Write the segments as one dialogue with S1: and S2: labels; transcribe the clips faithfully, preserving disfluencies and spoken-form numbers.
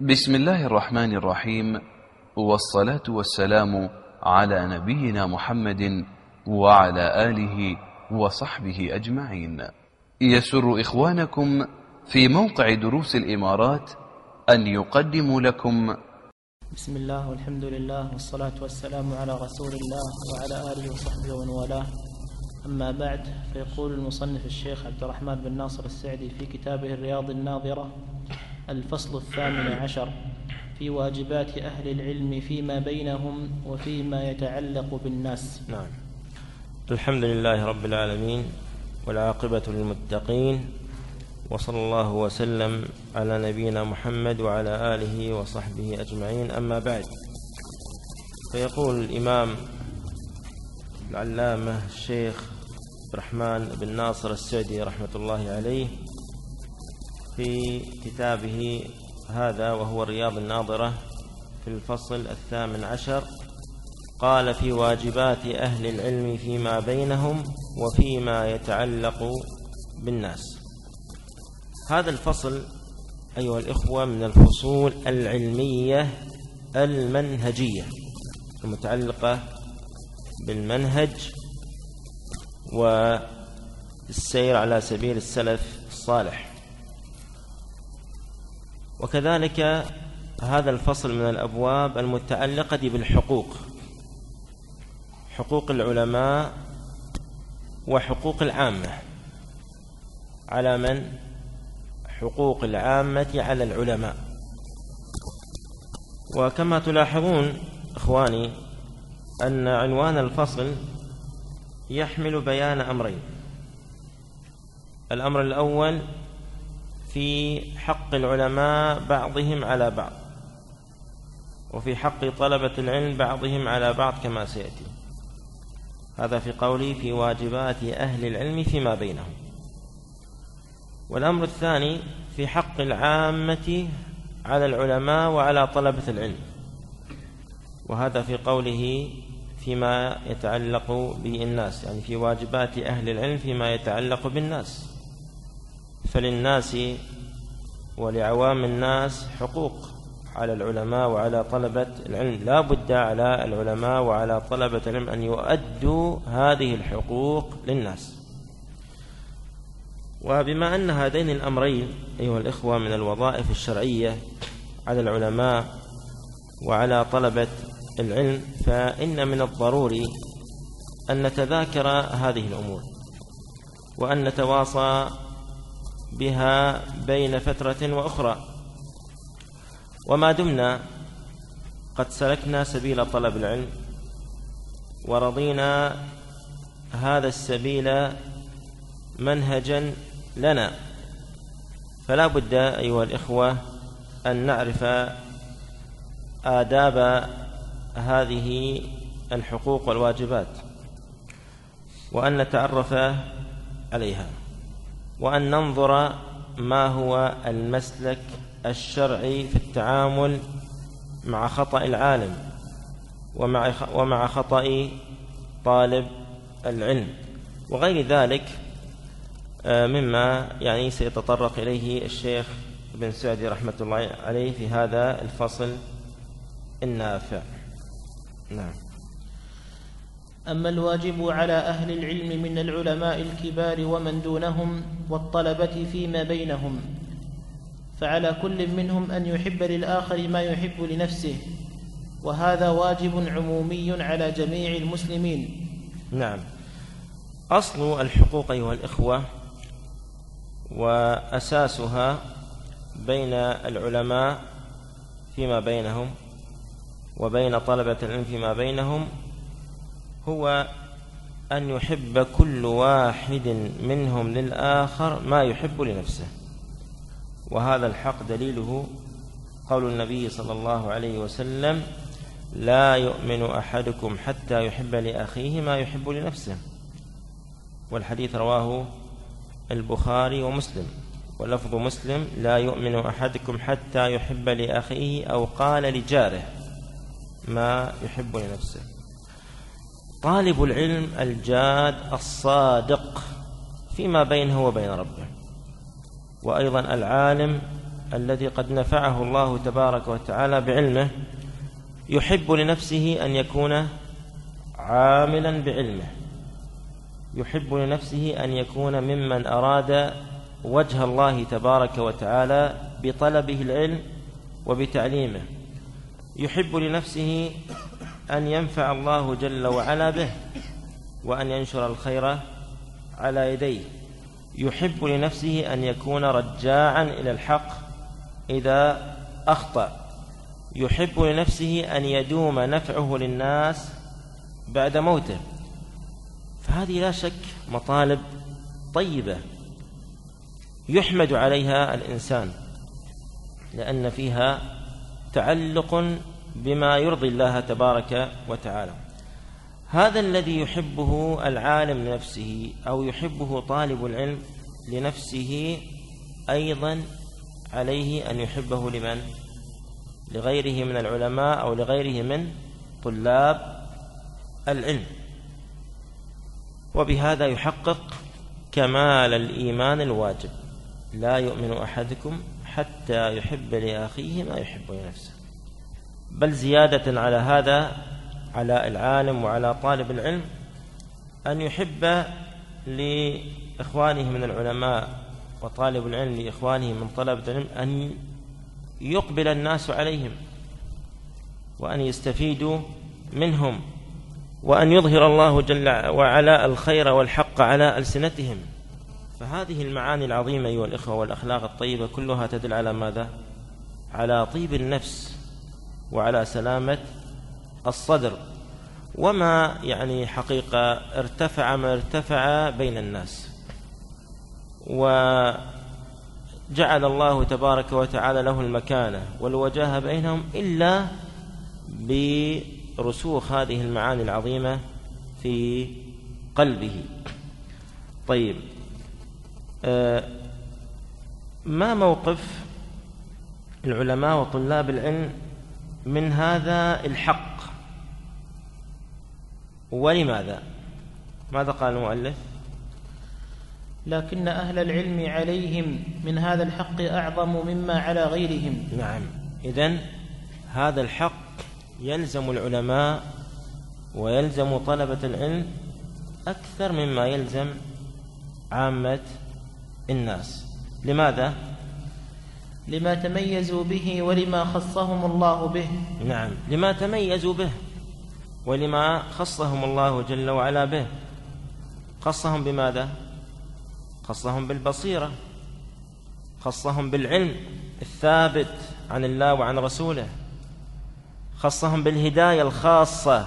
S1: بسم الله الرحمن الرحيم، والصلاة والسلام على نبينا محمد وعلى آله وصحبه أجمعين. يسر إخوانكم في موقع دروس الإمارات أن يقدموا لكم
S2: بسم الله والحمد لله والصلاة والسلام على رسول الله وعلى آله وصحبه ومن والاه، أما بعد. فيقول المصنف الشيخ عبد الرحمن بن ناصر السعدي في كتابه الرياض الناظرة: الفصل الثامن عشر في واجبات أهل العلم فيما بينهم وفيما يتعلق بالناس.
S3: نعم. الحمد لله رب العالمين، والعاقبة للمتقين، وصلى الله وسلم على نبينا محمد وعلى آله وصحبه أجمعين، أما بعد. فيقول الإمام العلامة الشيخ عبد الرحمن بن ناصر السعدي رحمة الله عليه في كتابه هذا وهو الرياض الناظرة في الفصل الثامن عشر، قال: في واجبات أهل العلم فيما بينهم وفيما يتعلق بالناس. هذا الفصل أيها الإخوة من الفصول العلمية المنهجية المتعلقة بالمنهج والسير على سبيل السلف الصالح. وكذلك هذا الفصل من الأبواب المتعلقة بالحقوق، حقوق العلماء وحقوق العامة. على من؟ حقوق العامة على العلماء. وكما تلاحظون إخواني أن عنوان الفصل يحمل بيان أمرين: الأمر الأول في حق العلماء بعضهم على بعض، وفي حق طلبة العلم بعضهم على بعض كما سيأتي. هذا في قولي في واجبات أهل العلم فيما بينهم. والأمر الثاني في حق العامة على العلماء وعلى طلبة العلم، وهذا في قوله فيما يتعلق بالناس، يعني في واجبات أهل العلم فيما يتعلق بالناس. فللناس ولعوام الناس حقوق على العلماء وعلى طلبة العلم، لا بد على العلماء وعلى طلبة العلم أن يؤدوا هذه الحقوق للناس. وبما أن هذين الأمرين أيها الإخوة من الوظائف الشرعية على العلماء وعلى طلبة العلم، فإن من الضروري أن نتذاكر هذه الأمور وأن نتواصى بها بين فترة وأخرى. وما دمنا قد سلكنا سبيل طلب العلم ورضينا هذا السبيل منهجا لنا، فلا بد أيها الإخوة أن نعرف آداب هذه الحقوق والواجبات، وأن نتعرف عليها، وأن ننظر ما هو المسلك الشرعي في التعامل مع خطأ العالم ومع ومع خطأ طالب العلم وغير ذلك مما يعني سيتطرق إليه الشيخ ابن سعدي رحمة الله عليه في هذا الفصل النافع. نعم.
S2: أما الواجب على أهل العلم من العلماء الكبار ومن دونهم والطلبة فيما بينهم، فعلى كل منهم أن يحب للآخر ما يحب لنفسه، وهذا واجب عمومي على جميع المسلمين.
S3: نعم. أصل الحقوق أيها الإخوة وأساسها بين العلماء فيما بينهم وبين طلبة العلم فيما بينهم هو أن يحب كل واحد منهم للآخر ما يحب لنفسه. وهذا الحق دليله قول النبي صلى الله عليه وسلم: لا يؤمن أحدكم حتى يحب لأخيه ما يحب لنفسه. والحديث رواه البخاري ومسلم، ولفظ مسلم: لا يؤمن أحدكم حتى يحب لأخيه، أو قال لجاره ما يحب لنفسه. طالب العلم الجاد الصادق فيما بينه وبين ربه، وأيضا العالم الذي قد نفعه الله تبارك وتعالى بعلمه يحب لنفسه أن يكون عاملا بعلمه، يحب لنفسه أن يكون ممن أراد وجه الله تبارك وتعالى بطلبه العلم وبتعليمه، يحب لنفسه أن ينفع الله جل وعلا به وأن ينشر الخير على يديه، يحب لنفسه أن يكون رجاعا إلى الحق إذا أخطأ، يحب لنفسه أن يدوم نفعه للناس بعد موته. فهذه لا شك مطالب طيبة يحمد عليها الإنسان، لأن فيها تعلق بما يرضي الله تبارك وتعالى. هذا الذي يحبه العالم لنفسه أو يحبه طالب العلم لنفسه أيضا عليه أن يحبه لمن؟ لغيره من العلماء أو لغيره من طلاب العلم، وبهذا يحقق كمال الإيمان الواجب. لا يؤمن أحدكم حتى يحب لأخيه ما يحب لنفسه. بل زيادة على هذا على العالم وعلى طالب العلم أن يحب لإخوانه من العلماء وطالب العلم لإخوانه من طلبة العلم أن يقبل الناس عليهم وأن يستفيدوا منهم وأن يظهر الله جل وعلا الخير والحق على ألسنتهم. فهذه المعاني العظيمة أيها الإخوة والأخلاق الطيبة كلها تدل على ماذا؟ على طيب النفس وعلى سلامة الصدر. وما يعني حقيقة ارتفع ما ارتفع بين الناس وجعل الله تبارك وتعالى له المكانة والوجاهة بينهم إلا برسوخ هذه المعاني العظيمة في قلبه. طيب، آه ما موقف العلماء وطلاب العلم من هذا الحق ولماذا؟ ماذا قال المؤلف؟
S2: لكن أهل العلم عليهم من هذا الحق أعظم مما على غيرهم.
S3: نعم، إذن هذا الحق يلزم العلماء ويلزم طلبة العلم أكثر مما يلزم عامة الناس. لماذا؟
S2: لما تميزوا به ولما خصهم الله به.
S3: نعم، لما تميزوا به ولما خصهم الله جل وعلا به. خصهم بماذا؟ خصهم بالبصيرة، خصهم بالعلم الثابت عن الله وعن رسوله، خصهم بالهداية الخاصة،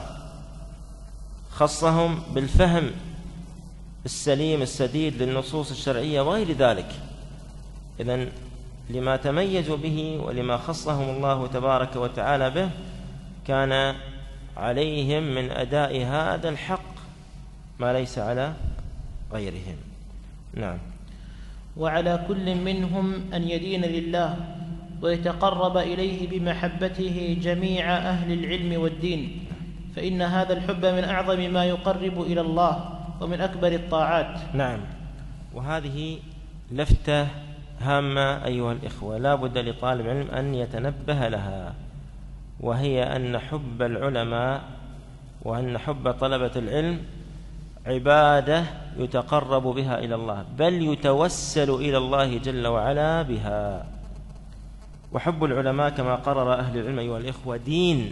S3: خصهم بالفهم السليم السديد للنصوص الشرعية وغير ذلك. إذن لما تميزوا به ولما خصهم الله تبارك وتعالى به كان عليهم من أداء هذا الحق ما ليس على غيرهم. نعم.
S2: وعلى كل منهم أن يدين لله ويتقرب إليه بمحبته جميع أهل العلم والدين، فإن هذا الحب من أعظم ما يقرب إلى الله ومن أكبر الطاعات.
S3: نعم، وهذه لفتة هامة أيها الإخوة لا بد لطالب العلم أن يتنبه لها، وهي أن حب العلماء وأن حب طلبة العلم عبادة يتقرب بها إلى الله، بل يتوسل إلى الله جل وعلا بها. وحب العلماء كما قرر أهل العلم أيها الإخوة دين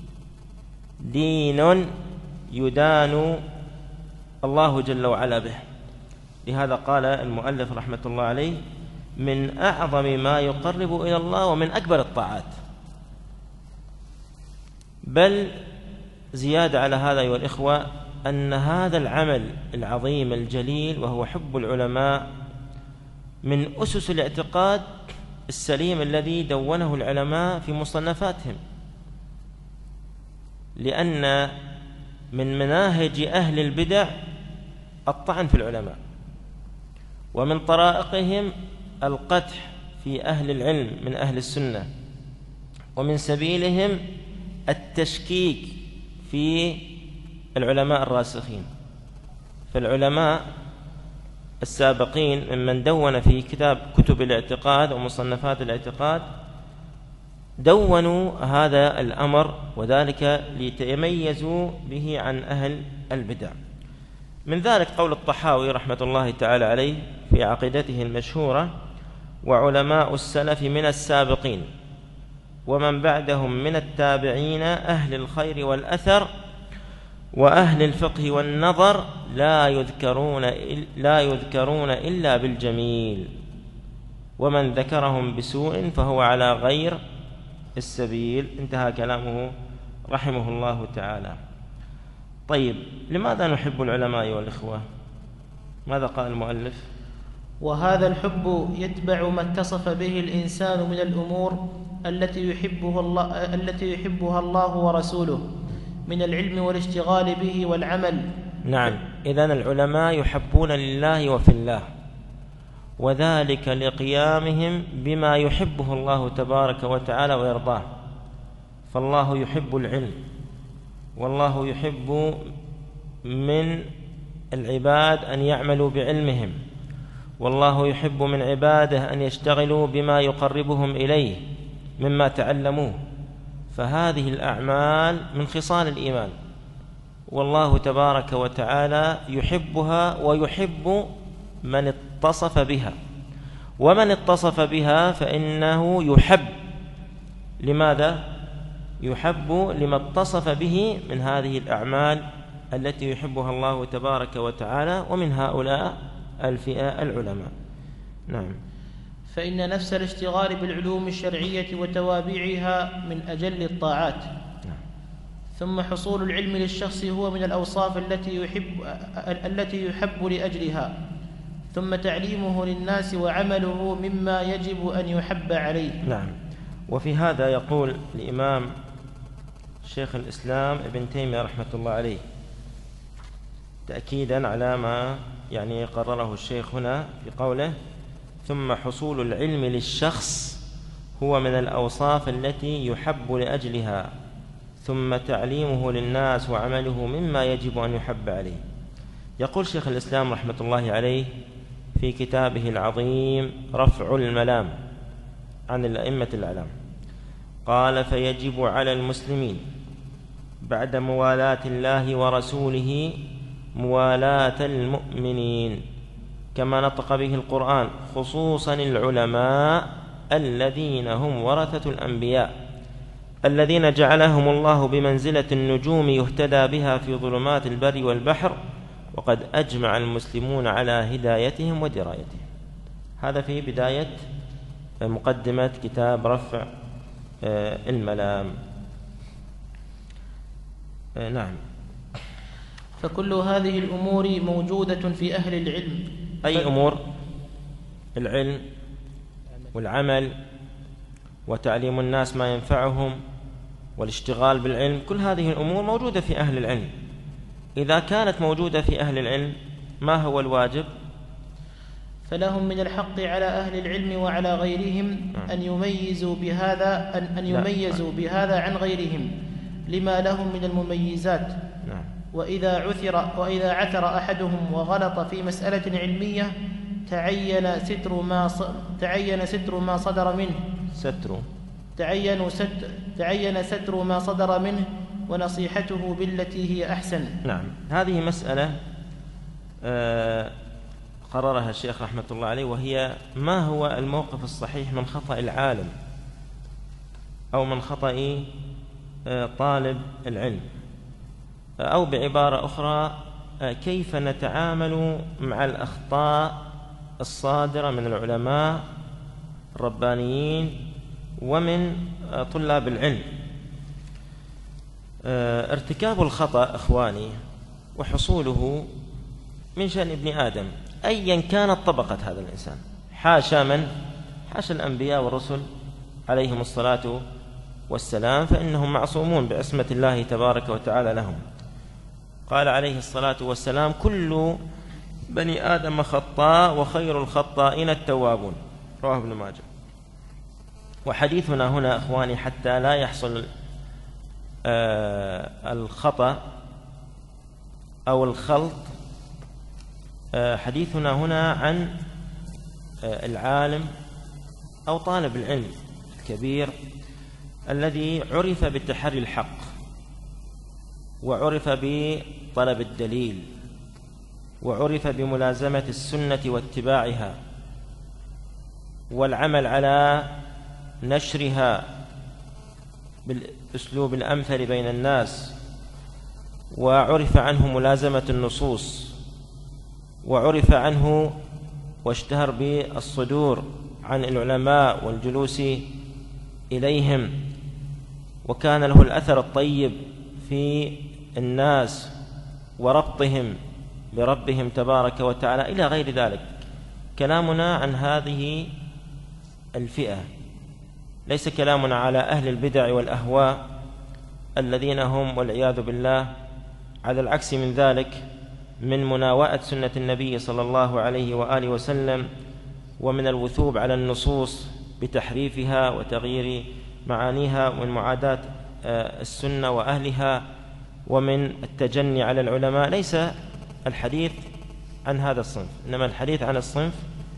S3: دين يدان الله جل وعلا به. لهذا قال المؤلف رحمة الله عليه من أعظم ما يقرب إلى الله ومن أكبر الطاعات. بل زيادة على هذا أيها الإخوة أن هذا العمل العظيم الجليل وهو حب العلماء من أسس الاعتقاد السليم الذي دونه العلماء في مصنفاتهم، لأن من مناهج أهل البدع الطعن في العلماء، ومن طرائقهم القدح في أهل العلم من أهل السنة، ومن سبيلهم التشكيك في العلماء الراسخين. فالعلماء السابقين ممن دون في كتاب كتب الاعتقاد ومصنفات الاعتقاد دونوا هذا الأمر، وذلك ليتميزوا به عن أهل البدع. من ذلك قول الطحاوي رحمة الله تعالى عليه في عقيدته المشهورة: وعلماء السلف من السابقين ومن بعدهم من التابعين أهل الخير والأثر وأهل الفقه والنظر لا يذكرون لا يذكرون إلا بالجميل، ومن ذكرهم بسوء فهو على غير السبيل. انتهى كلامه رحمه الله تعالى. طيب، لماذا نحب العلماء أيها الإخوة؟ ماذا قال المؤلف؟
S2: وهذا الحب يتبع ما اتصف به الإنسان من الأمور التي يحبه الله التي يحبها الله ورسوله من العلم والاشتغال به والعمل.
S3: نعم، إذن العلماء يحبون لله وفي الله، وذلك لقيامهم بما يحبه الله تبارك وتعالى ويرضاه. فالله يحب العلم، والله يحب من العباد أن يعملوا بعلمهم، والله يحب من عباده أن يشتغلوا بما يقربهم إليه مما تعلموه. فهذه الأعمال من خصال الإيمان، والله تبارك وتعالى يحبها ويحب من اتصف بها، ومن اتصف بها فإنه يحب. لماذا؟ يحب لما اتصف به من هذه الأعمال التي يحبها الله تبارك وتعالى، ومن هؤلاء الفئة العلماء. نعم.
S2: فإن نفس الاشتغال بالعلوم الشرعية وتوابعها من أجل الطاعات. ثم حصول العلم للشخص هو من الأوصاف التي يحب التي يحب لأجلها، ثم تعليمه للناس وعمله مما يجب أن يحب عليه.
S3: نعم. وفي هذا يقول الإمام شيخ الإسلام ابن تيمية رحمة الله عليه تأكيدا على ما يعني قرره الشيخ هنا في قوله: ثم حصول العلم للشخص هو من الأوصاف التي يحب لأجلها، ثم تعليمه للناس وعمله مما يجب أن يحب عليه. يقول شيخ الإسلام رحمة الله عليه في كتابه العظيم رفع الملام عن الأئمة الأعلام، قال: فيجب على المسلمين بعد موالاة الله ورسوله موالاة المؤمنين، كما نطق به القرآن، خصوصا العلماء الذين هم ورثة الأنبياء الذين جعلهم الله بمنزلة النجوم يهتدى بها في ظلمات البر والبحر، وقد أجمع المسلمون على هدايتهم ودرايتهم. هذا في بداية مقدمة كتاب رفع الملام. نعم.
S2: فكل هذه الأمور موجودة في أهل العلم.
S3: أي أمور؟ العلم والعمل وتعليم الناس ما ينفعهم والاشتغال بالعلم، كل هذه الأمور موجودة في أهل العلم. إذا كانت موجودة في أهل العلم ما هو الواجب؟
S2: فلهم من الحق على أهل العلم وعلى غيرهم أن يميزوا بهذا أن, أن يميزوا بهذا عن غيرهم لما لهم من المميزات. وإذا عثر وإذا عثر أحدهم وغلط في مسألة علمية تعين ستر ما تعين ستر ما صدر منه
S3: ستر
S2: تعين ستر تعين ستر ما صدر منه ونصيحته بالتي هي أحسن.
S3: نعم. هذه مسألة آه قررها الشيخ رحمة الله عليه، وهي ما هو الموقف الصحيح من خطأ العالم أو من خطأ آه طالب العلم، أو بعبارة أخرى كيف نتعامل مع الأخطاء الصادرة من العلماء الربانيين ومن طلاب العلم. ارتكاب الخطأ إخواني وحصوله من شأن ابن آدم أيا كانت طبقة هذا الإنسان، حاشا من حاشا الأنبياء والرسل عليهم الصلاة والسلام، فإنهم معصومون بعصمة الله تبارك وتعالى لهم. قال عليه الصلاة والسلام: كل بني آدم خطاء وخير الخطائين التوابون، رواه ابن ماجه. وحديثنا هنا أخواني حتى لا يحصل آه الخطأ أو الخلط حديثنا هنا عن العالم أو طالب العلم الكبير الذي عرف بالتحري الحق وعرف بطلب الدليل وعرف بملازمة السنة واتباعها والعمل على نشرها بالأسلوب الأمثل بين الناس، وعرف عنه ملازمة النصوص، وعرف عنه واشتهر بالصدور عن العلماء والجلوس إليهم، وكان له الأثر الطيب في الناس وربطهم بربهم تبارك وتعالى إلى غير ذلك. كلامنا عن هذه الفئة، ليس كلامنا على أهل البدع والأهواء الذين هم والعياذ بالله على العكس من ذلك من مناوئة سنة النبي صلى الله عليه وآله وسلم، ومن الوثوب على النصوص بتحريفها وتغيير معانيها، ومن معاداة السنة وأهلها، ومن التجني على العلماء. ليس الحديث عن هذا الصنف، إنما الحديث عن الصنف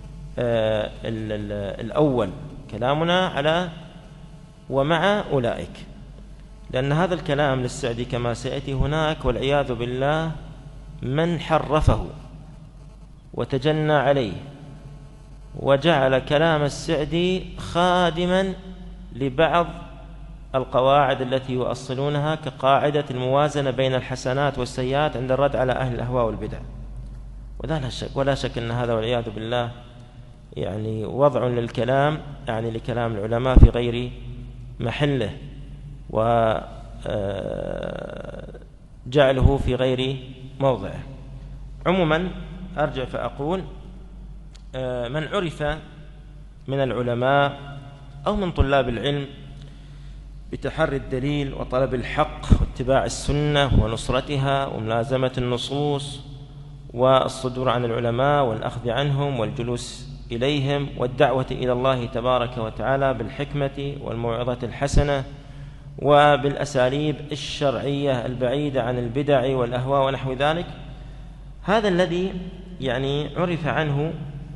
S3: الأول، كلامنا على ومع أولئك، لأن هذا الكلام للسعدي كما سيأتي هناك والعياذ بالله من حرفه وتجنى عليه وجعل كلام السعدي خادما لبعض القواعد التي يؤصلونها كقاعدة الموازنة بين الحسنات والسيئات عند الرد على أهل الأهواء والبدع. ولا شك ولا شك أن هذا والعياذ بالله يعني وضع للكلام، يعني لكلام العلماء في غير محله، وجعله في غير موضعه. عموما أرجع فأقول من عرف من العلماء أو من طلاب العلم بتحري الدليل وطلب الحق واتباع السنة ونصرتها وملازمة النصوص والصدور عن العلماء والأخذ عنهم والجلوس إليهم والدعوة إلى الله تبارك وتعالى بالحكمة والموعظة الحسنة وبالأساليب الشرعية البعيدة عن البدع والأهواء ونحو ذلك، هذا الذي يعني عرف عنه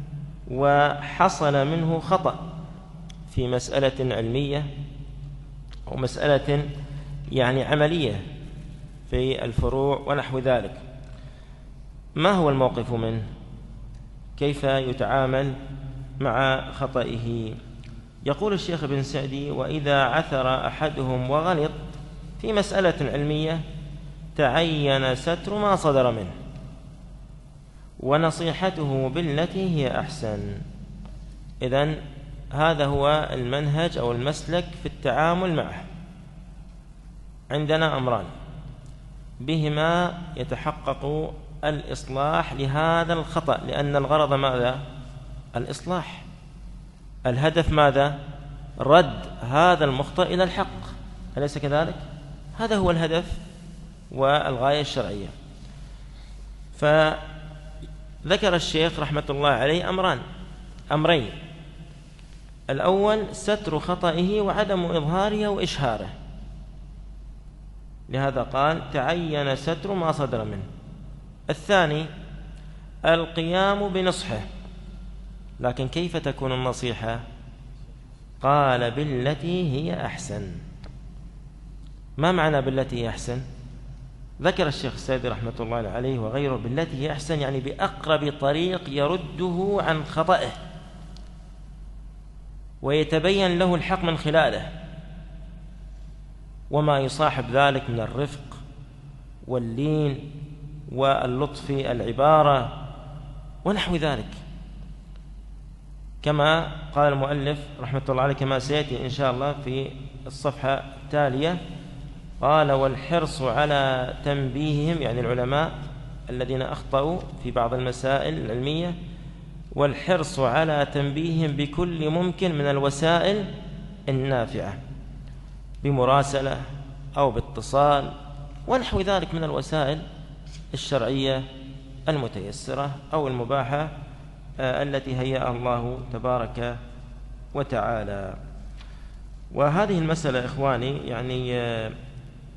S3: وحصل منه خطأ في مسألة علمية أو مسألة يعني عملية في الفروع ونحو ذلك. ما هو الموقف منه؟ كيف يتعامل مع خطئه؟ يقول الشيخ ابن سعدي: وإذا عثر أحدهم وغلط في مسألة علمية تعين ستر ما صدر منه ونصيحته بالتي هي أحسن. إذن هذا هو المنهج أو المسلك في التعامل معه. عندنا أمران بهما يتحقق الإصلاح لهذا الخطأ، لأن الغرض ماذا؟ الإصلاح. الهدف ماذا؟ رد هذا المخطئ إلى الحق، أليس كذلك؟ هذا هو الهدف والغاية الشرعية. فذكر الشيخ رحمة الله عليه أمران أمرين: الأول ستر خطئه وعدم إظهاره وإشهاره، لهذا قال تعين ستر ما صدر منه. الثاني القيام بنصحه، لكن كيف تكون النصيحة؟ قال بالتي هي أحسن. ما معنى بالتي هي أحسن؟ ذكر الشيخ السعدي رحمة الله عليه وغيره بالتي هي أحسن، يعني بأقرب طريق يرده عن خطئه ويتبين له الحق من خلاله، وما يصاحب ذلك من الرفق واللين واللطف العبارة ونحو ذلك، كما قال المؤلف رحمة الله عليه كما سيأتي إن شاء الله في الصفحة التالية. قال: والحرص على تنبيههم، يعني العلماء الذين أخطأوا في بعض المسائل العلمية، والحرص على تنبيههم بكل ممكن من الوسائل النافعة، بمراسلة أو باتصال ونحو ذلك من الوسائل الشرعية المتيسرة أو المباحة التي هيأها الله تبارك وتعالى. وهذه المسألة إخواني يعني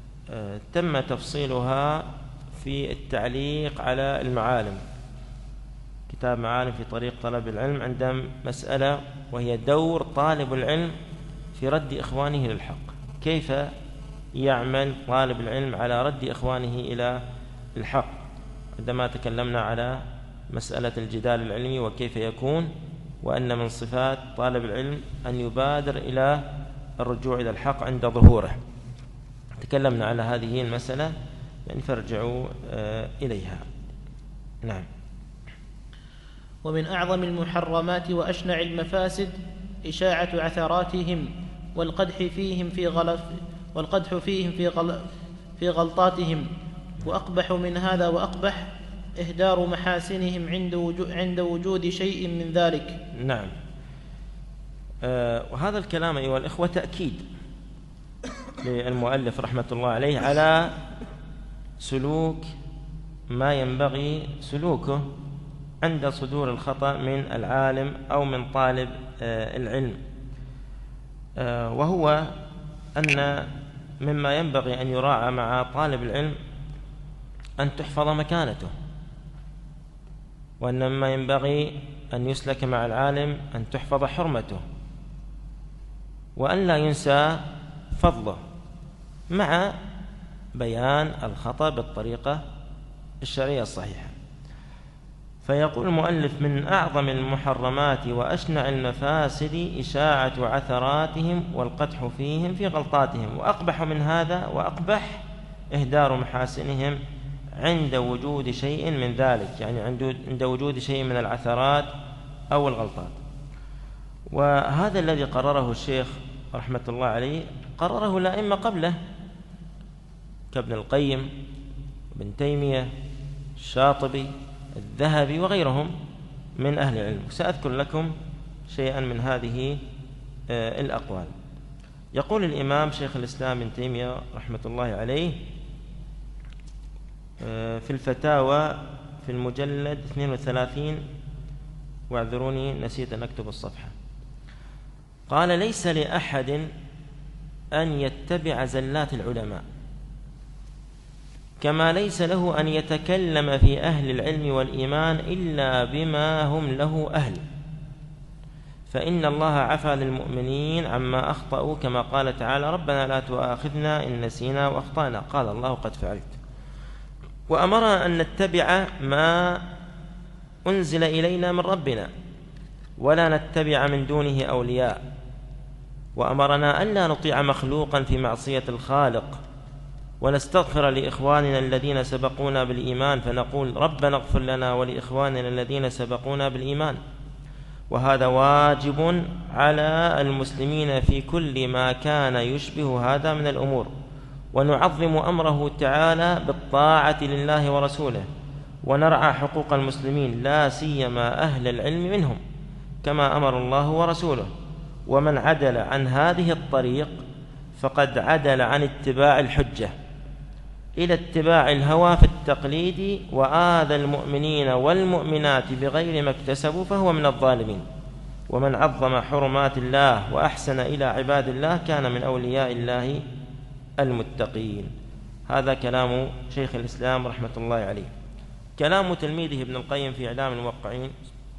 S3: تم تفصيلها في التعليق على المعالم، كتاب معالم في طريق طلب العلم عند مسألة وهي دور طالب العلم في رد إخوانه للحق. كيف يعمل طالب العلم على رد إخوانه إلى الحق؟ عندما تكلمنا على مسألة الجدال العلمي وكيف يكون، وأن من صفات طالب العلم أن يبادر إلى الرجوع إلى الحق عند ظهوره. تكلمنا على هذه المسألة، يعني فارجعوا إليها. نعم.
S2: ومن أعظم المحرمات وأشنع المفاسد إشاعة عثراتهم والقدح فيهم في غلف والقدح فيهم في غل في غلطاتهم، وأقبح من هذا وأقبح إهدار محاسنهم عند وجود, عند وجود شيء من ذلك.
S3: نعم. آه وهذا الكلام أيها الإخوة تأكيد للمؤلف رحمة الله عليه على سلوك ما ينبغي سلوكه عند صدور الخطأ من العالم أو من طالب آه العلم، آه وهو أن مما ينبغي أن يراعى مع طالب العلم أن تحفظ مكانته، وأن مما ينبغي أن يسلك مع العالم أن تحفظ حرمته، وأن لا ينسى فضله مع بيان الخطأ بالطريقة الشرعية الصحيحة. فيقول المؤلف: من أعظم المحرمات وأشنع المفاسد إشاعة عثراتهم والقدح فيهم في غلطاتهم، وأقبح من هذا وأقبح إهدار محاسنهم عند وجود شيء من ذلك، يعني عند وجود شيء من العثرات أو الغلطات. وهذا الذي قرره الشيخ رحمة الله عليه قرره الأئمة قبله كابن القيم، ابن تيمية، الشاطبي، الذهبي وغيرهم من أهل العلم. سأذكر لكم شيئا من هذه الأقوال. يقول الإمام شيخ الإسلام ابن تيمية رحمة الله عليه في الفتاوى في المجلد اثنين وثلاثين، واعذروني نسيت أن أكتب الصفحة، قال: ليس لأحد أن يتبع زلات العلماء، كما ليس له أن يتكلم في أهل العلم والإيمان إلا بما هم له أهل، فإن الله عفى للمؤمنين عما أخطأوا، كما قال تعالى: ربنا لا تؤاخذنا إن نسينا وأخطأنا، قال الله قد فعلت. وأمرنا أن نتبع ما أنزل إلينا من ربنا ولا نتبع من دونه أولياء، وأمرنا أن لا نطيع مخلوقا في معصية الخالق، ونستغفر لإخواننا الذين سبقونا بالإيمان، فنقول: ربنا اغفر لنا ولإخواننا الذين سبقونا بالإيمان. وهذا واجب على المسلمين في كل ما كان يشبه هذا من الأمور، ونعظم أمره تعالى بالطاعة لله ورسوله، ونرعى حقوق المسلمين لا سيما أهل العلم منهم كما أمر الله ورسوله. ومن عدل عن هذه الطريق فقد عدل عن اتباع الحجة إلى اتباع الهوى في التقليد، وآذى المؤمنين والمؤمنات بغير ما اكتسبوا فهو من الظالمين. ومن عظم حرمات الله وأحسن إلى عباد الله كان من أولياء الله المتقين. هذا كلام شيخ الإسلام رحمة الله عليه. كلام تلميذه ابن القيم في إعلام الموقعين،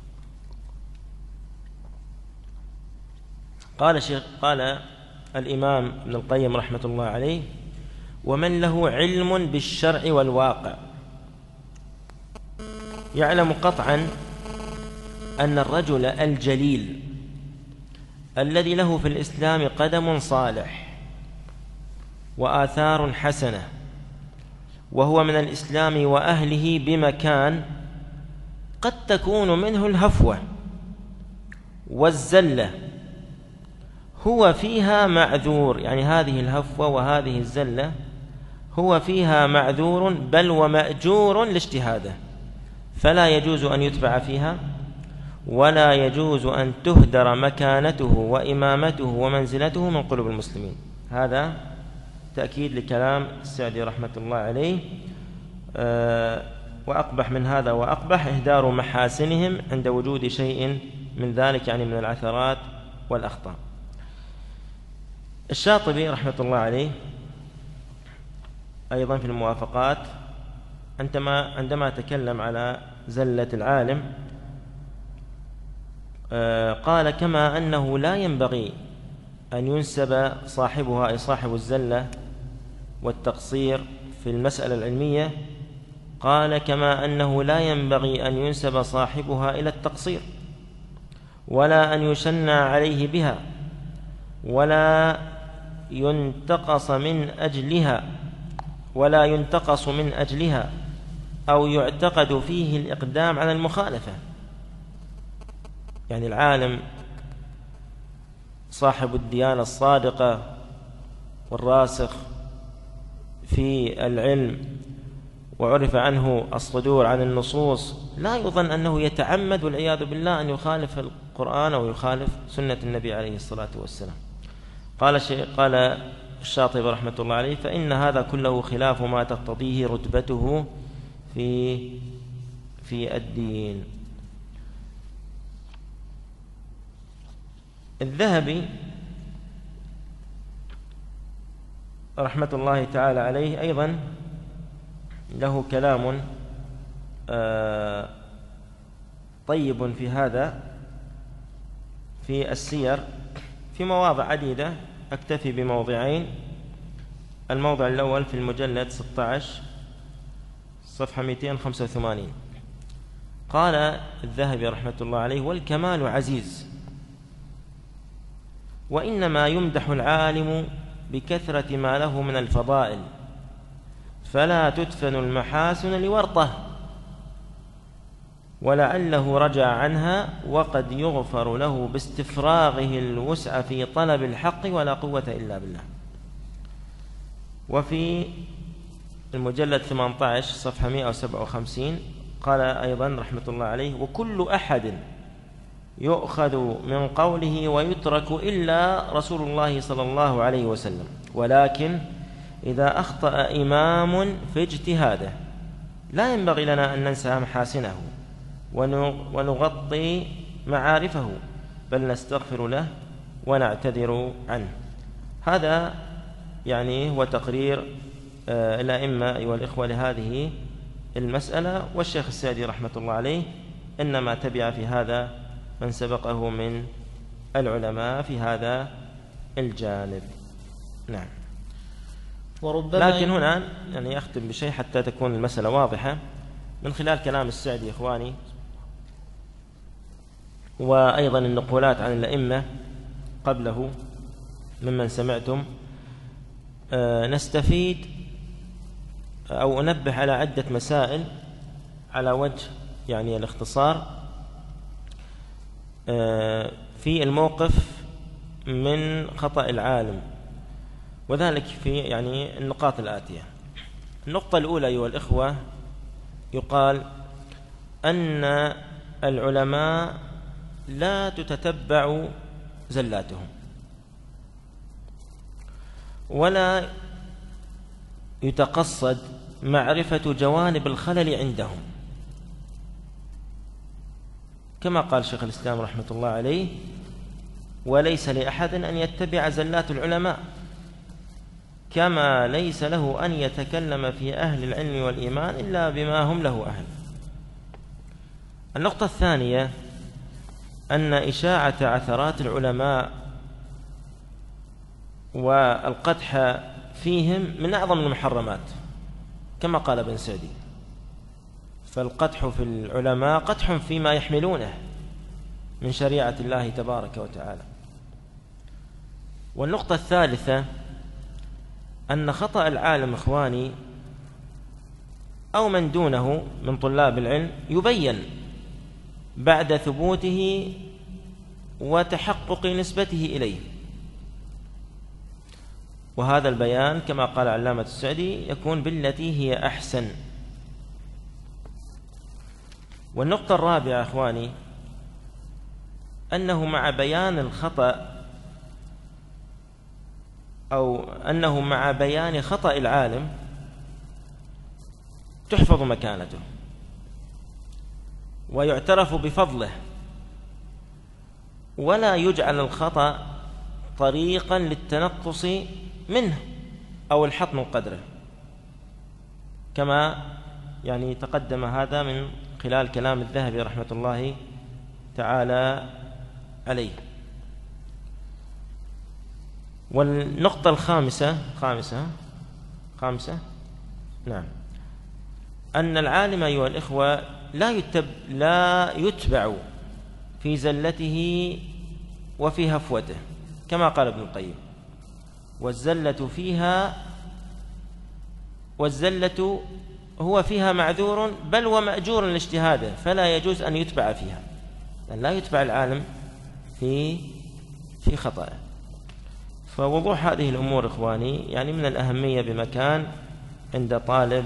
S3: قال شيخ قال الإمام ابن القيم رحمة الله عليه: ومن له علم بالشرع والواقع يعلم قطعا أن الرجل الجليل الذي له في الإسلام قدم صالح وآثار حسنة، وهو من الإسلام وأهله بمكان، قد تكون منه الهفوة والزلة، هو فيها معذور، يعني هذه الهفوة وهذه الزلة هو فيها معذور بل ومأجور لاجتهاده، فلا يجوز أن يتبع فيها، ولا يجوز أن تهدر مكانته وإمامته ومنزلته من قلوب المسلمين. هذا تأكيد لكلام السعدي رحمة الله عليه. أه وأقبح من هذا وأقبح إهدار محاسنهم عند وجود شيء من ذلك، يعني من العثرات والأخطاء. الشاطبي رحمة الله عليه أيضا في الموافقات عندما عندما تكلم على زلة العالم قال كما أنه لا ينبغي أن ينسب صاحبها أي صاحب الزلة والتقصير في المسألة العلمية، قال كما أنه لا ينبغي أن ينسب صاحبها إلى التقصير ولا أن يشنع عليه بها ولا ينتقص من أجلها ولا ينتقص من أجلها أو يعتقد فيه الإقدام على المخالفة. يعني العالم صاحب الديانة الصادقة والراسخ في العلم وعرف عنه الصدور عن النصوص لا يظن أنه يتعمد والعياذ بالله أن يخالف القرآن أو يخالف سنة النبي عليه الصلاة والسلام. قال شيء قال الشاطبي رحمة الله عليه: فإن هذا كله خلاف ما تقتضيه رتبته في في الدين. الذهبي رحمة الله تعالى عليه أيضا له كلام طيب في هذا في السير في مواضع عديدة، أكتفي بموضعين. الموضع الأول في المجلد ستة عشر صفحة مئتين وخمسة وثمانين، قال الذهبي رحمة الله عليه: والكمال عزيز، وإنما يمدح العالم بكثرة ما له من الفضائل، فلا تدفن المحاسن لورطه، ولعله رجع عنها وقد يغفر له باستفراغه الوسع في طلب الحق ولا قوة إلا بالله. وفي المجلد ثمانية عشر صفحة مئة وسبعة وخمسين قال أيضا رحمة الله عليه: وكل أحد يؤخذ من قوله ويترك إلا رسول الله صلى الله عليه وسلم، ولكن إذا أخطأ إمام في اجتهاده لا ينبغي لنا أن ننسى محاسنه ونغطي معارفه، بل نستغفر له ونعتذر عنه. هذا يعني هو تقرير الأئمة أيها الإخوة لهذه المسألة، والشيخ السعدي رحمة الله عليه إنما تبع في هذا من سبقه من العلماء في هذا الجانب. نعم. لكن هنا يعني أختم بشيء حتى تكون المسألة واضحة من خلال كلام السعدي إخواني، وأيضا النقولات عن الأئمة قبله ممن سمعتم، نستفيد أو أنبه على عدة مسائل على وجه يعني الاختصار في الموقف من خطأ العالم، وذلك في يعني النقاط الآتية. النقطة الأولى أيها الإخوة، يقال أن العلماء لا تتتبع زلاتهم ولا يتقصد معرفة جوانب الخلل عندهم، كما قال شيخ الإسلام رحمة الله عليه: وليس لأحد أن يتبع زلات العلماء، كما ليس له أن يتكلم في أهل العلم والإيمان إلا بما هم له أهل. النقطة الثانية أن إشاعة عثرات العلماء والقدح فيهم من أعظم المحرمات، كما قال ابن سعدي: فالقدح في العلماء قدح فيما يحملونه من شريعة الله تبارك وتعالى. والنقطة الثالثة أن خطأ العالم إخواني أو من دونه من طلاب العلم يبين بعد ثبوته وتحقق نسبته إليه، وهذا البيان كما قال علامة السعدي يكون بالتي هي أحسن. والنقطة الرابعة إخواني أنه مع بيان الخطأ أو أنه مع بيان خطأ العالم تحفظ مكانته ويعترف بفضله، ولا يجعل الخطأ طريقا للتنقص منه أو الحط من قدره، كما يعني تقدم هذا من خلال كلام الذهبي رحمة الله تعالى عليه. والنقطة الخامسة خامسة خامسة نعم أن العالم أيها الإخوة لا يتب لا يتبع في زلته وفي هفوته، كما قال ابن القيم: والزلة فيها والزلة هو فيها معذور بل ومأجور لاجتهاده، فلا يجوز أن يتبع فيها، أن لا يتبع العالم في في خطأه. فوضوح هذه الأمور إخواني يعني من الأهمية بمكان عند طالب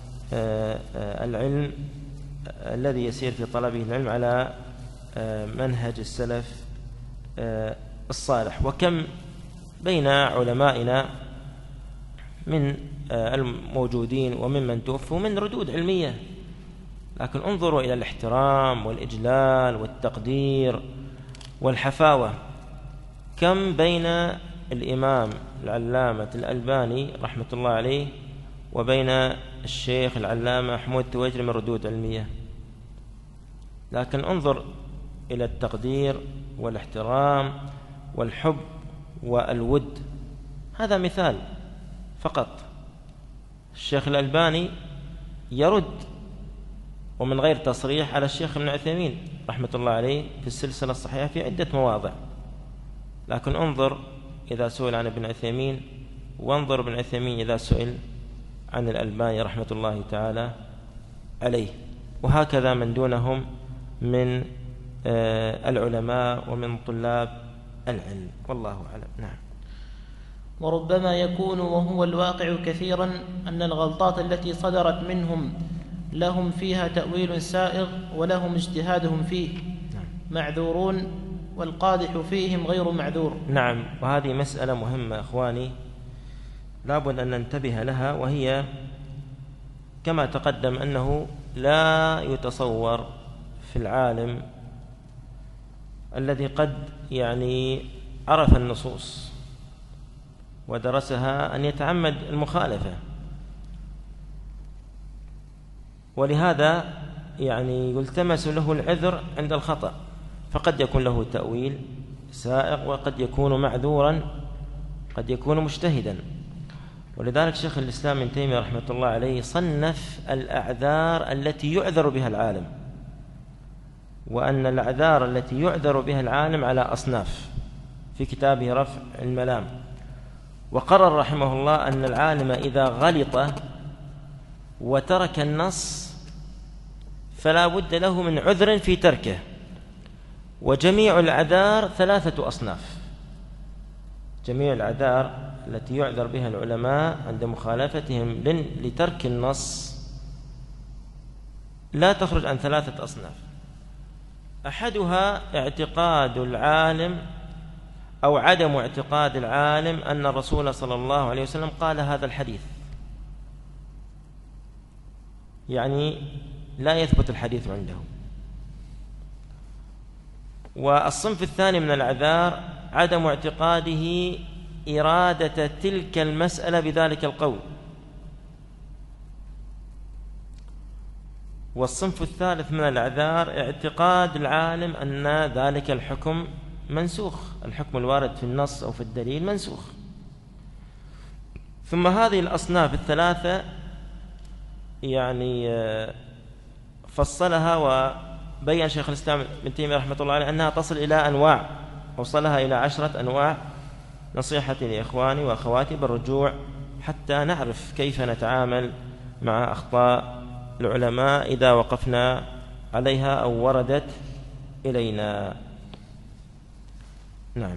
S3: العلم الذي يسير في طلبه العلم على منهج السلف الصالح. وكم بين علمائنا من الموجودين وممن توفوا من ردود علمية، لكن انظروا إلى الاحترام والإجلال والتقدير والحفاوة. كم بين الإمام العلامة الألباني رحمة الله عليه وبين الشيخ العلامة محمود التويجري من ردود علمية، لكن انظر إلى التقدير والاحترام والحب والود. هذا مثال فقط. الشيخ الألباني يرد ومن غير تصريح على الشيخ ابن عثيمين رحمة الله عليه في السلسلة الصحيحة في عدة مواضع، لكن انظر إذا سئل عن ابن عثيمين، وانظر ابن عثيمين إذا سئل عن الألباني رحمة الله تعالى عليه، وهكذا من دونهم من العلماء ومن طلاب العلم، والله أعلم. نعم.
S2: وربما يكون وهو الواقع كثيرا أن الغلطات التي صدرت منهم لهم فيها تأويل سائغ ولهم اجتهادهم فيه معذورون، والقادح فيهم غير معذور.
S3: نعم، وهذه مسألة مهمة أخواني لابد أن ننتبه لها، وهي كما تقدم أنه لا يتصور في العالم الذي قد يعني عرف النصوص ودرسها أن يتعمد المخالفة، ولهذا يعني يلتمس له العذر عند الخطأ، فقد يكون له تأويل سائغ وقد يكون معذورا، قد يكون مجتهدا. ولذلك شيخ الإسلام ابن تيمية رحمة الله عليه صنف الأعذار التي يعذر بها العالم، وأن الأعذار التي يعذر بها العالم على أصناف في كتابه رفع الملام. وقرر رحمه الله أن العالم إذا غلط وترك النص فلا بد له من عذر في تركه، وجميع الأعذار ثلاثة أصناف. جميع الأعذار التي يعذر بها العلماء عند مخالفتهم لترك النص لا تخرج عن ثلاثة أصناف. أحدها اعتقاد العالم أو عدم اعتقاد العالم أن الرسول صلى الله عليه وسلم قال هذا الحديث، يعني لا يثبت الحديث عنده. والصنف الثاني من الأعذار عدم اعتقاده إرادة تلك المسألة بذلك القول. والصنف الثالث من الأعذار اعتقاد العالم أن ذلك الحكم منسوخ، الحكم الوارد في النص أو في الدليل منسوخ. ثم هذه الأصناف الثلاثة يعني فصلها وبين شيخ الإسلام ابن تيمية رحمة الله عليه أنها تصل إلى أنواع، وصلها إلى عشرة أنواع. نصيحتي لإخواني وأخواتي بالرجوع حتى نعرف كيف نتعامل مع أخطاء العلماء إذا وقفنا عليها أو وردت إلينا. نعم.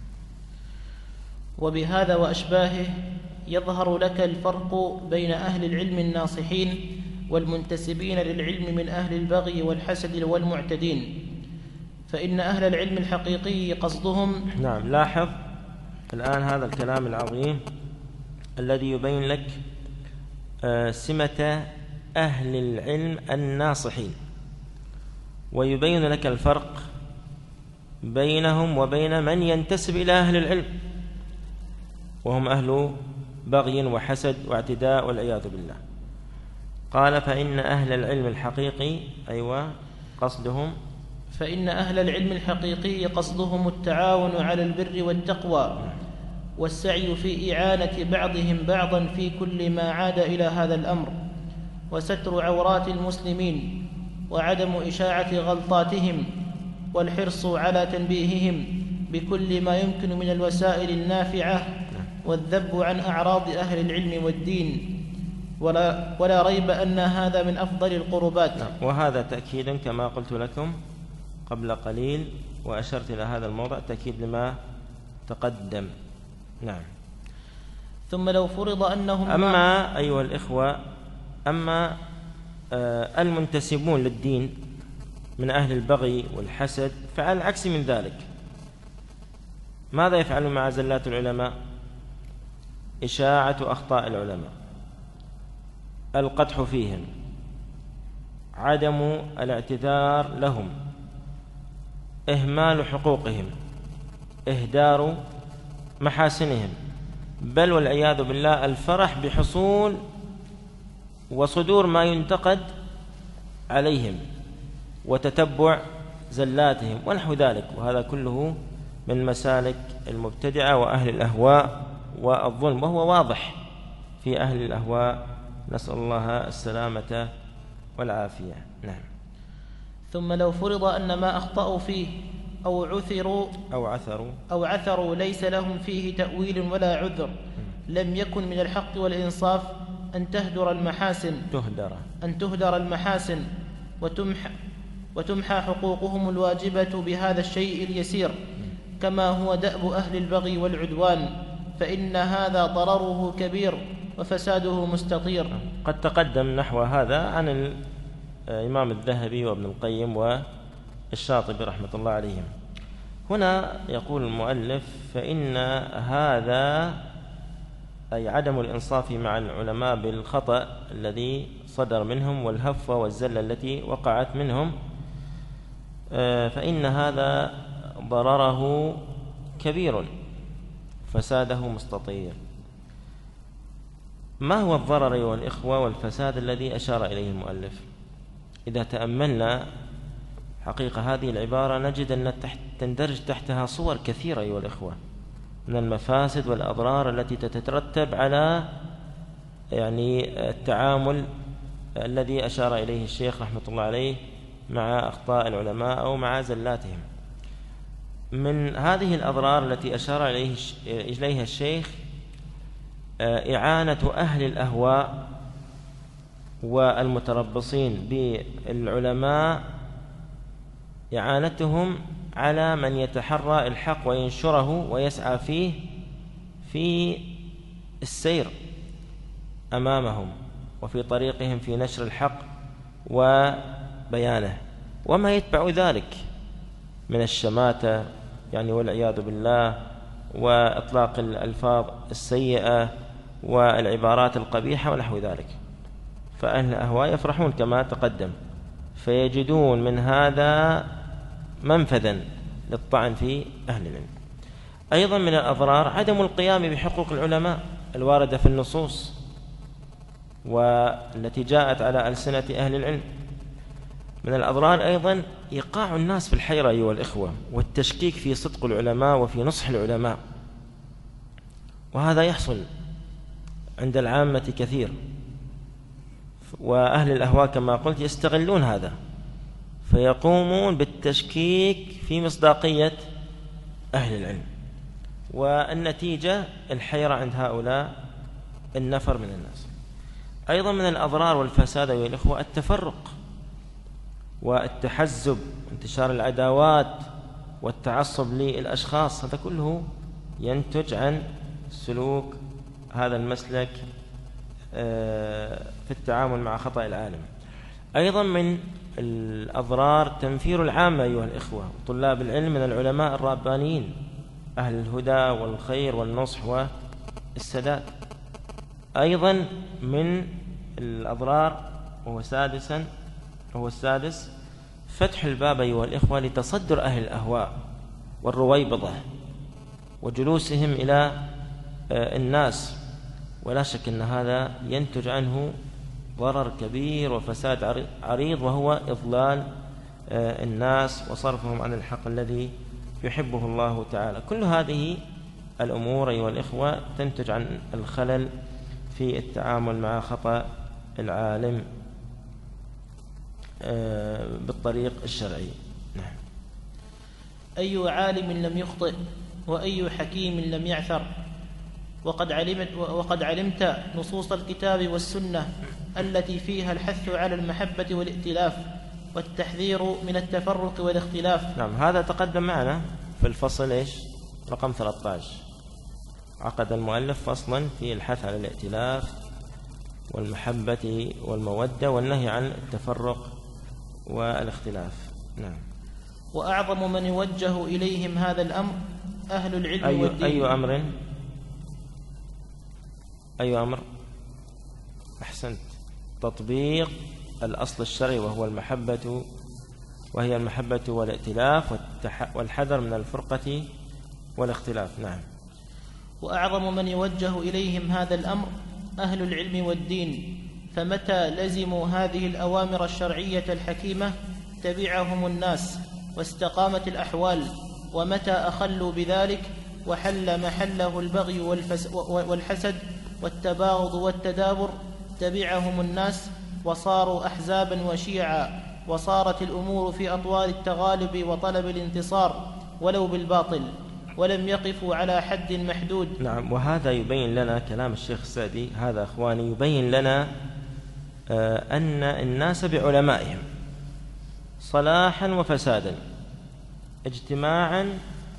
S2: وبهذا وأشباهه يظهر لك الفرق بين أهل العلم الناصحين والمنتسبين للعلم من أهل البغي والحسد والمعتدين، فإن أهل العلم الحقيقي قصدهم.
S3: نعم، لاحظ الآن هذا الكلام العظيم الذي يبين لك سمة أهل العلم الناصحين، ويبين لك الفرق بينهم وبين من ينتسب إلى أهل العلم وهم أهل بغي وحسد واعتداء والعياذ بالله. قال فإن أهل العلم الحقيقي أيوة قصدهم
S2: فإن أهل العلم الحقيقي قصدهم التعاون على البر والتقوى والسعي في إعانة بعضهم بعضا في كل ما عاد إلى هذا الأمر، وستر عورات المسلمين وعدم إشاعة غلطاتهم، والحرص على تنبيههم بكل ما يمكن من الوسائل النافعة، والذب عن أعراض أهل العلم والدين، ولا, ولا ريب أن هذا من أفضل القربات.
S3: وهذا تأكيد كما قلت لكم قبل قليل وأشرت إلى هذا الموضع تأكيد لما تقدم. نعم.
S2: ثم لو فرض أنهم
S3: أما أيها الإخوة، أما آه المنتسبون للدين من أهل البغي والحسد فعلى العكس من ذلك، ماذا يفعلون مع زلات العلماء؟ إشاعة أخطاء العلماء، القدح فيهم، عدم الاعتذار لهم، إهمال حقوقهم، إهدار محاسنهم، بل والعياذ بالله الفرح بحصول وصدور ما ينتقد عليهم وتتبع زلاتهم ونحو ذلك. وهذا كله من مسالك المبتدعة وأهل الأهواء والظلم، وهو واضح في أهل الأهواء، نسأل الله السلامة والعافية. نعم.
S2: ثم لو فرض أن ما أخطأوا فيه أو عثروا
S3: أو عثروا
S2: أو عثروا ليس لهم فيه تأويل ولا عذر، لم يكن من الحق والإنصاف أن تهدر المحاسن
S3: تهدر
S2: أن تهدر المحاسن وتمحى وتمحى حقوقهم الواجبة بهذا الشيء اليسير، كما هو دأب أهل البغي والعدوان، فإن هذا ضرره كبير وفساده مستطير.
S3: قد تقدم نحو هذا عن الإمام الذهبي وابن القيم والشاطبي رحمة الله عليهم. هنا يقول المؤلف: فإن هذا أي عدم الإنصاف مع العلماء بالخطأ الذي صدر منهم والهفوة والزلة التي وقعت منهم، فإن هذا ضرره كبير فساده مستطير. ما هو الضرر أيها الإخوة والفساد الذي أشار إليه المؤلف؟ إذا تأملنا حقيقة هذه العبارة نجد أن تندرج تحتها صور كثيرة أيها الإخوة من المفاسد والأضرار التي تترتب على يعني التعامل الذي أشار إليه الشيخ رحمة الله عليه مع أخطاء العلماء أو مع زلاتهم. من هذه الأضرار التي أشار إليها الشيخ إعانة أهل الأهواء والمتربصين بالعلماء، إعانتهم على من يتحرى الحق وينشره ويسعى فيه في السير أمامهم وفي طريقهم في نشر الحق وبيانه، وما يتبع ذلك من الشماتة يعني والعياذ بالله، وإطلاق الألفاظ السيئة والعبارات القبيحة ونحو ذلك. فأهل الأهواء يفرحون كما تقدم، فيجدون من هذا منفذا للطعن في أهل العلم. أيضا من الأضرار عدم القيام بحقوق العلماء الواردة في النصوص والتي جاءت على ألسنة أهل العلم. من الأضرار أيضا إيقاع الناس في الحيرة أيها الإخوة والتشكيك في صدق العلماء وفي نصح العلماء، وهذا يحصل عند العامة كثير، وأهل الأهواء كما قلت يستغلون هذا فيقومون بالتشكيك في مصداقية أهل العلم، والنتيجة الحيرة عند هؤلاء النفر من الناس. أيضا من الأضرار والفساد أيها الإخوة التفرق والتحزب وانتشار العداوات والتعصب للأشخاص، هذا كله ينتج عن سلوك هذا المسلك في التعامل مع خطأ العالم. أيضا من الأضرار تنفير العامة أيها الإخوة طلاب العلم من العلماء الربانيين أهل الهدى والخير والنصح والسداد. أيضا من الأضرار وهو سادسا وهو السادس فتح الباب أيها الإخوة لتصدر أهل الأهواء والرويبضة وجلوسهم إلى الناس، ولا شك أن هذا ينتج عنه ضرر كبير وفساد عريض، وهو إضلال الناس وصرفهم عن الحق الذي يحبه الله تعالى. كل هذه الأمور أيها الإخوة تنتج عن الخلل في التعامل مع خطأ العالم بالطريق الشرعي. نعم.
S2: أي عالم لم يخطئ وأي حكيم لم يعثر، وقد علمت, وقد علمت نصوص الكتاب والسنة التي فيها الحث على المحبة والائتلاف والتحذير من التفرق والاختلاف.
S3: نعم، هذا تقدم معنا في الفصل إيش؟ رقم ثلاثة عشر. عقد المؤلف فصلا في الحث على الائتلاف والمحبة والمودة والنهي عن التفرق والاختلاف. نعم.
S2: وأعظم من يوجه إليهم هذا الأمر أهل العلم
S3: أي
S2: والدين.
S3: أي أمر أي أمر أحسنت. تطبيق الأصل الشرعي وهو المحبة، وهي المحبة والائتلاف والحذر من الفرقة والاختلاف. نعم.
S2: وأعظم من يوجه إليهم هذا الأمر أهل العلم والدين، فمتى لزموا هذه الأوامر الشرعية الحكيمة تبعهم الناس واستقامت الأحوال، ومتى أخلوا بذلك وحل محله البغي والحسد والتباغض والتدابر تبعهم الناس وصاروا أحزابا وشيعا، وصارت الأمور في أطوار التغالب وطلب الانتصار ولو بالباطل، ولم يقفوا على حد محدود.
S3: نعم. وهذا يبين لنا كلام الشيخ السعدي، هذا أخواني يبين لنا أن الناس بعلمائهم صلاحا وفسادا، اجتماعا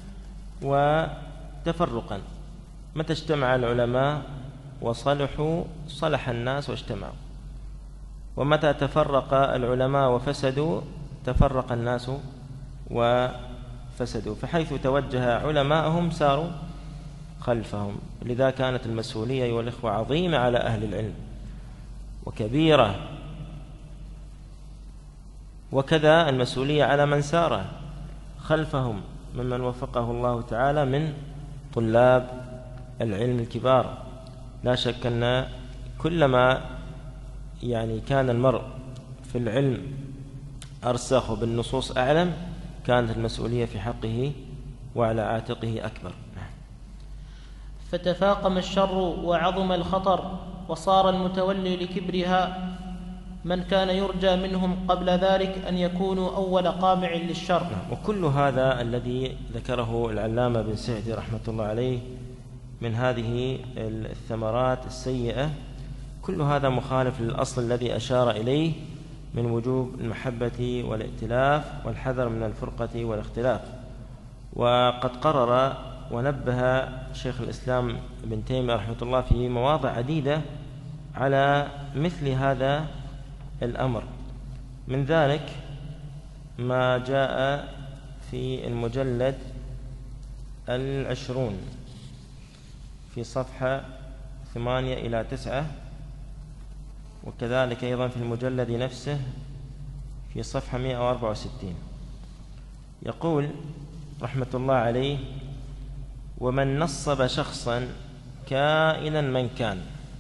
S3: وتفرقا. متى اجتمع العلماء وصلحوا صلح الناس واجتمعوا، ومتى تفرق العلماء وفسدوا تفرق الناس وفسدوا. فحيث توجه علماءهم ساروا خلفهم. لذا كانت المسؤولية أيها الإخوة عظيمة على أهل العلم وكبيرة، وكذا المسؤولية على من سار خلفهم ممن وفقه الله تعالى من طلاب العلم الكبار. لا شك أن كلما يعني كان المرء في العلم أرسخ وبالنصوص أعلم كانت المسؤولية في حقه وعلى عاتقه أكبر.
S2: فتفاقم الشر وعظم الخطر، وصار المتولي لكبرها من كان يرجى منهم قبل ذلك أن يكونوا أول قامع للشر.
S3: وكل هذا الذي ذكره العلامة بن سعدي رحمة الله عليه من هذه الثمرات السيئة، كل هذا مخالف للأصل الذي أشار إليه من وجوب المحبة والائتلاف والحذر من الفرقة والاختلاف. وقد قرر ونبه شيخ الإسلام ابن تيمية رحمة الله في مواضع عديدة على مثل هذا الأمر. من ذلك ما جاء في المجلد العشرون في صفحة ثمانية إلى تسعة، وكذلك أيضا في المجلد نفسه في صفحة مئة وأربعة وستين. يقول رحمة الله عليه: ومن نصب شخصا كائنا من كان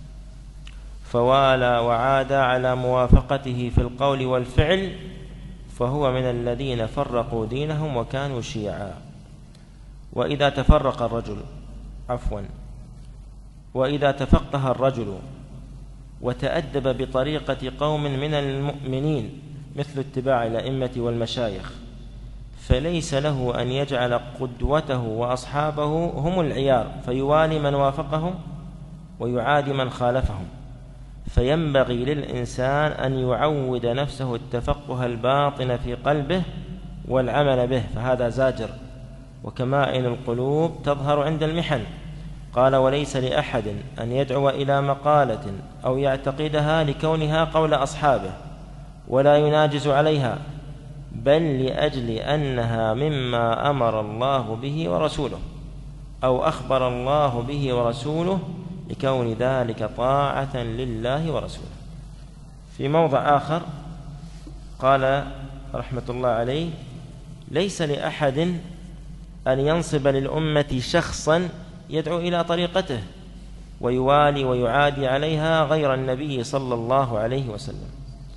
S3: فوالى وعاد على موافقته في القول والفعل فهو من الذين فرقوا دينهم وكانوا شيعا. وإذا تفرق الرجل عفوا وإذا تفقه الرجل وتأدب بطريقة قوم من المؤمنين مثل اتباع الأئمة والمشايخ فليس له أن يجعل قدوته وأصحابه هم العيار فيوالي من وافقهم ويعادي من خالفهم، فينبغي للإنسان أن يعود نفسه التفقه الباطن في قلبه والعمل به، فهذا زاجر. وكمائن القلوب تظهر عند المحن. قال: وليس لأحد أن يدعو إلى مقالة أو يعتقدها لكونها قول أصحابه ولا يناجز عليها، بل لأجل أنها مما أمر الله به ورسوله أو أخبر الله به ورسوله لكون ذلك طاعة لله ورسوله. في موضع آخر قال رحمة الله عليه: ليس لأحد أن ينصب للأمة شخصا يدعو إلى طريقته ويوالي ويعادي عليها غير النبي صلى الله عليه وسلم،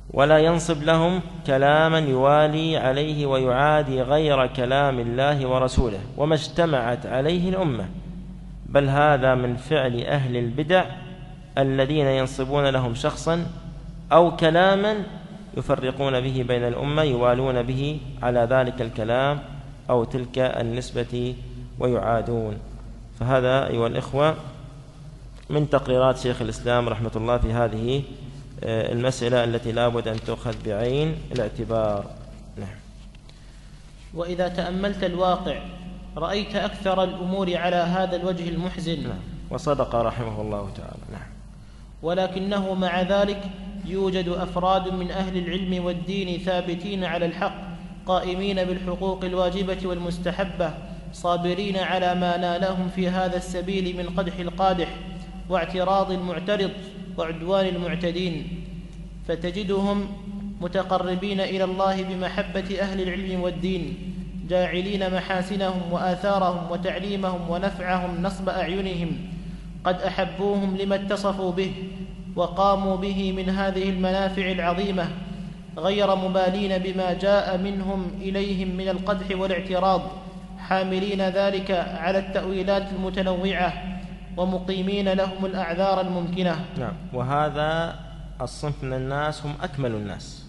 S3: ولا ينصب لهم كلاما يوالي عليه ويعادي غير كلام الله ورسوله وما اجتمعت عليه الأمة، بل هذا من فعل أهل البدع الذين ينصبون لهم شخصا أو كلاما يفرقون به بين الأمة، يوالون به على ذلك الكلام أو تلك النسبة ويعادون. فهذا أيها الإخوة من تقريرات شيخ الإسلام رحمة الله في هذه المسألة التي لا بد أن تؤخذ بعين الاعتبار. نعم.
S2: وإذا تأملت الواقع رأيت أكثر الأمور على هذا الوجه المحزن.
S3: نعم. وصدق رحمه الله تعالى. نعم.
S2: ولكنه مع ذلك يوجد أفراد من أهل العلم والدين ثابتين على الحق، قائمين بالحقوق الواجبة والمستحبة، صابرين على ما نالهم في هذا السبيل من قدح القادح واعتراض المعترض وعدوان المعتدين، فتجدهم متقربين إلى الله بمحبة أهل العلم والدين، جاعلين محاسنهم وآثارهم وتعليمهم ونفعهم نصب أعينهم، قد أحبوهم لما اتصفوا به وقاموا به من هذه المنافع العظيمة، غير مبالين بما جاء منهم إليهم من القدح والاعتراض، حاملين ذلك على التأويلات المتنوعة ومقيمين لهم الأعذار الممكنة.
S3: نعم. وهذا الصنف من الناس هم أكمل الناس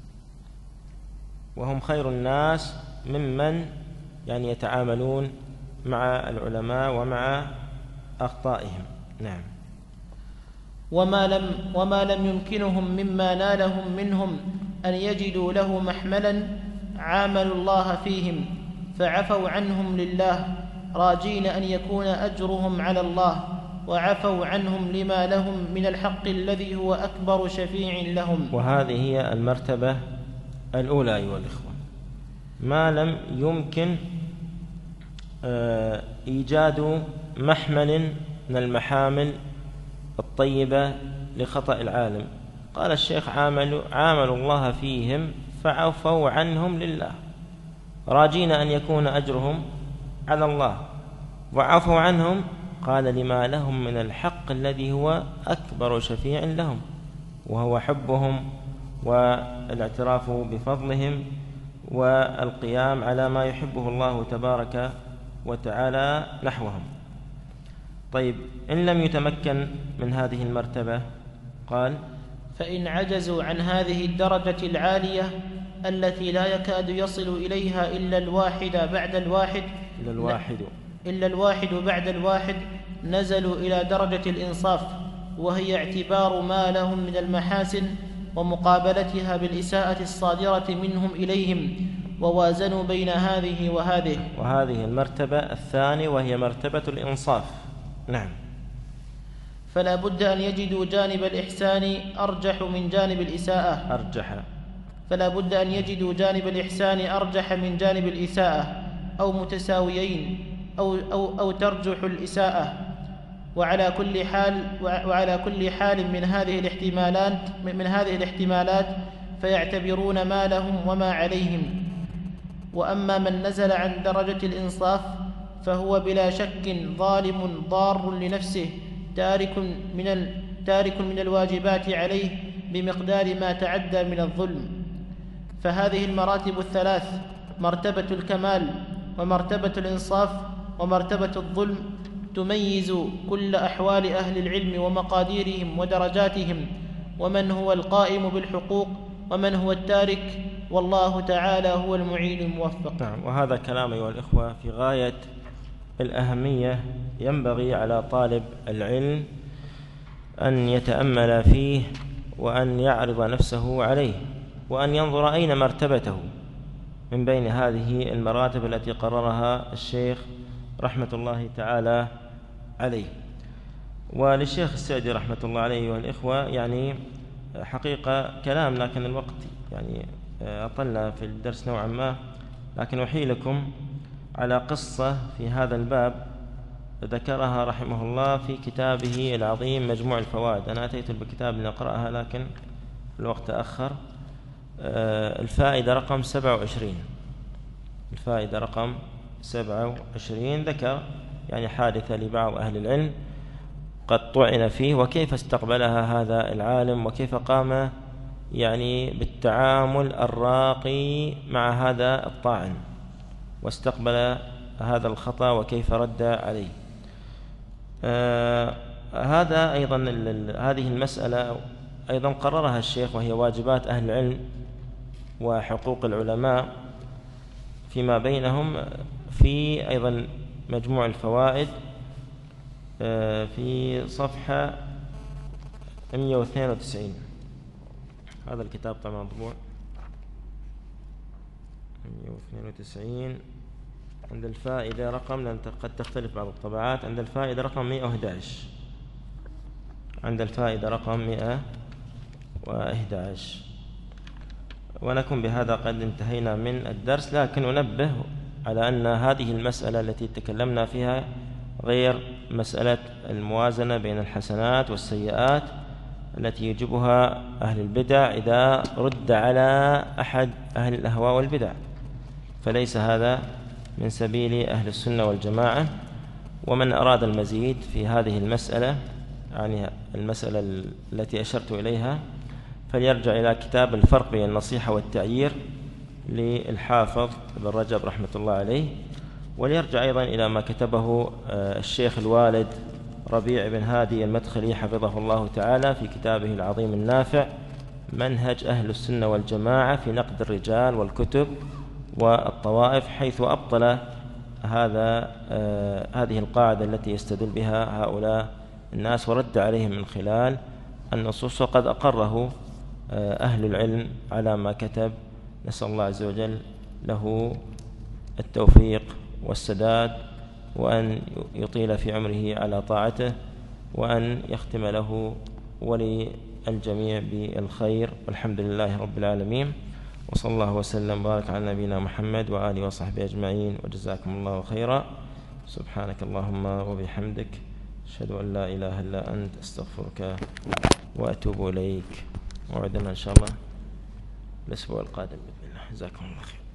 S3: وهم خير الناس ممن يعني يتعاملون مع العلماء ومع أخطائهم. نعم.
S2: وما لم, وما لم يمكنهم مما نالهم منهم أن يجدوا له محملا عاملوا الله فيهم فعفوا عنهم لله، راجين أن يكون أجرهم على الله، وعفوا عنهم لما لهم من الحق الذي هو أكبر شفيع لهم.
S3: وهذه هي المرتبة الأولى أيها الإخوة، ما لم يمكن إيجاد محمل من المحامل الطيبة لخطأ العالم. قال الشيخ عاملوا, عاملوا الله فيهم فعفوا عنهم لله، راجين أن يكون أجرهم على الله، وعفوا عنهم قال لما لهم من الحق الذي هو أكبر شفيع لهم، وهو حبهم والاعتراف بفضلهم والقيام على ما يحبه الله تبارك وتعالى نحوهم. طيب، إن لم يتمكن من هذه المرتبة قال
S2: فإن عجزوا عن هذه الدرجة العالية التي لا يكاد يصل إليها إلا الواحد بعد الواحد
S3: إلا الواحد
S2: إلا الواحد بعد الواحد نزلوا إلى درجة الإنصاف، وهي اعتبار ما لهم من المحاسن ومقابلتها بالإساءة الصادرة منهم إليهم، ووازنوا بين هذه وهذه.
S3: وهذه المرتبة الثانية وهي مرتبة الإنصاف. نعم.
S2: فلا بد أن يجدوا جانب الإحسان أرجح من جانب الإساءة
S3: أرجح
S2: فلا بد أن يجدوا جانب الإحسان أرجح من جانب الإساءة، أو متساويين أو, أو, أو ترجح الإساءة. وعلى كل حال وعلى كل حال من هذه الاحتمالات من هذه الاحتمالات فيعتبرون ما لهم وما عليهم. وأما من نزل عن درجة الإنصاف فهو بلا شك ظالم ضار لنفسه، تارك من ال... تارك من الواجبات عليه بمقدار ما تعدى من الظلم. فهذه المراتب الثلاث، مرتبة الكمال ومرتبة الإنصاف ومرتبة الظلم، تميز كل أحوال أهل العلم ومقاديرهم ودرجاتهم، ومن هو القائم بالحقوق ومن هو التارك، والله تعالى هو المعين الموفق.
S3: نعم. وهذا كلام أيها الإخوة في غاية الأهمية، ينبغي على طالب العلم أن يتأمل فيه وأن يعرض نفسه عليه، وأن ينظر أين مرتبته من بين هذه المراتب التي قررها الشيخ رحمة الله تعالى عليه. وللشيخ السعدي رحمة الله عليه أيها الإخوة يعني حقيقة كلام، لكن الوقت يعني أطلنا في الدرس نوعا ما، لكن أحيلكم على قصة في هذا الباب ذكرها رحمه الله في كتابه العظيم مجموع الفوائد. أنا أتيت بكتاب لنقرأها لكن الوقت تأخر. الفائدة رقم سبعة وعشرين الفائدة رقم سبعة وعشرين ذكر يعني حادثة لبعض أهل العلم قد طعن فيه، وكيف استقبلها هذا العالم، وكيف قام يعني بالتعامل الراقي مع هذا الطاعن، واستقبل هذا الخطأ وكيف رد عليه. آه هذا أيضا هذه المسألة أيضا قررها الشيخ، وهي واجبات أهل العلم وحقوق العلماء فيما بينهم، في أيضا مجموع الفوائد آه في صفحة مئة واثنين وتسعين. هذا الكتاب طبعا مطبوع مئة واثنين وتسعين. عند الفائدة رقم، لأن قد تختلف بعض الطبعات، عند الفائدة رقم مئة وأحد عشر. عند الفائدة رقم مئة وأحد عشر. ونكون بهذا قد انتهينا من الدرس، لكن أنبه على أن هذه المسألة التي تكلمنا فيها غير مسألة الموازنة بين الحسنات والسيئات التي يجبها أهل البدع إذا رد على أحد أهل الأهواء والبدع، فليس هذا من سبيل أهل السنة والجماعة. ومن أراد المزيد في هذه المسألة، يعني المسألة التي أشرت إليها، فليرجع إلى كتاب الفرق بين النصيحة والتعيير للحافظ ابن رجب رحمة الله عليه، وليرجع أيضا إلى ما كتبه الشيخ الوالد ربيع بن هادي المدخلي حفظه الله تعالى في كتابه العظيم النافع منهج أهل السنة والجماعة في نقد الرجال والكتب والطوائف، حيث أبطل هذا آه هذه القاعدة التي يستدل بها هؤلاء الناس ورد عليهم من خلال النصوص، وقد أقره آه أهل العلم على ما كتب. نسأل الله عز وجل له التوفيق والسداد، وأن يطيل في عمره على طاعته، وأن يختم له وللجميع بالخير، والحمد لله رب العالمين. وصلى الله وسلم وبارك على نبينا محمد وآله وصحبه أجمعين، وجزاكم الله خيرا. سبحانك اللهم وبحمدك، أشهد أن لا إله إلا أنت، أستغفرك وأتوب إليك. موعدنا إن شاء الله الأسبوع القادم بإذن الله. جزاكم الله خير.